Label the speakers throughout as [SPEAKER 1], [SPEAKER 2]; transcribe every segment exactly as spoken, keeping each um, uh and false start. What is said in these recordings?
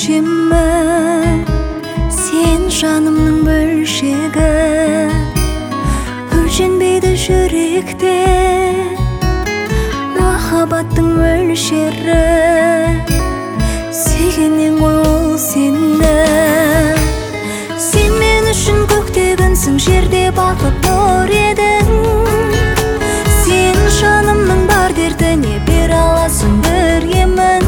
[SPEAKER 1] өлшемі, сен жанымның бөлшегі, өлшенбейді жүректе махаббаттың мөлшері. Сүйгеннен ғой ол сені, сен мен үшін көкте күнсің, жерде бақыт нұр едің. Сен жанымның бар дертіне бере аласың бір емін.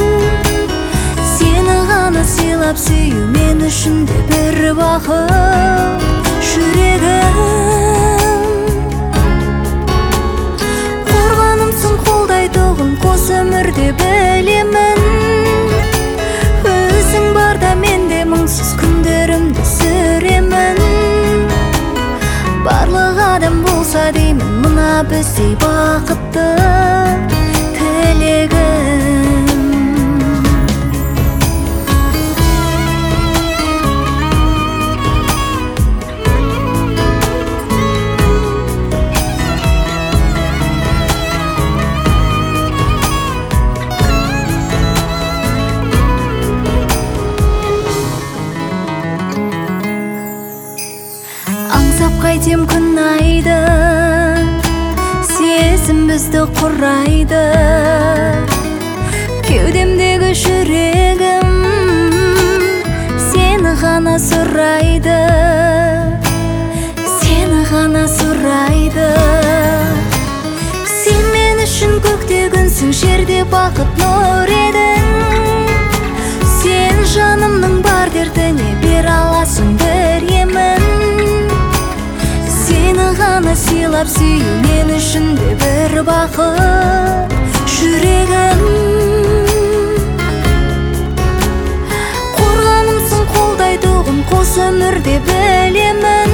[SPEAKER 1] Сені ғана сыйлап сүю мен үшін де бір бақыт. Жүрегім қорғанымсың, қолдайтұғын қос өмірде білемін. Өзің барда менде мұңсыз күндерімді сүремін. Барлық адам болса деймін мына біздей бақытты тілегім. Аңсап қайтем күн айды, сезім бізді құрайды. Кеудемдегі жүрегім сені ғана сұрайды, сені ғана сұрайды. Сен мен үшін көкте күнсің, жерде бақыт нұр едің. Сен жанымның бар дертіне бере аласың бір емін. Сені ғана сыйлап сүю мен үшін де бір бақыт. Жүрегім қорғанымсың, қолдайтұғын қос өмірде білемін.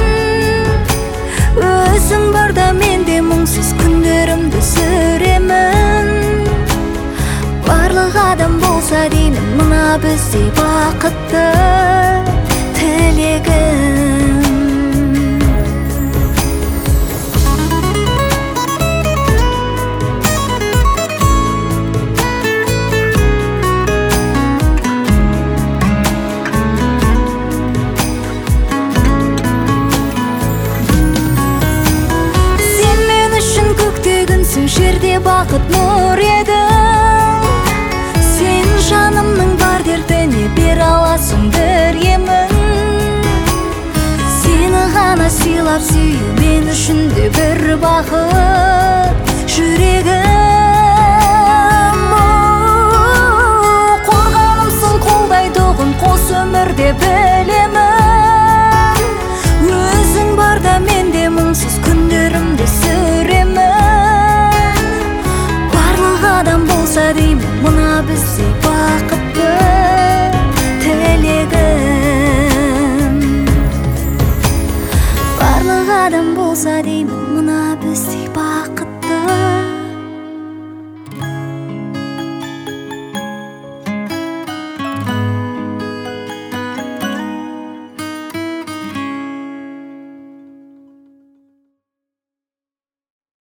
[SPEAKER 1] Өзің барда менде мұңсыз күндерімді сүремін. Барлық адам болса деймін мына біздей бақытты тілегім. Жерде бақыт нұр едің. Сен жанымның бар дертіне бере аласың бір емін. Сені ғана сыйлап сүю мен үшін де бір бақыт. Жүрегім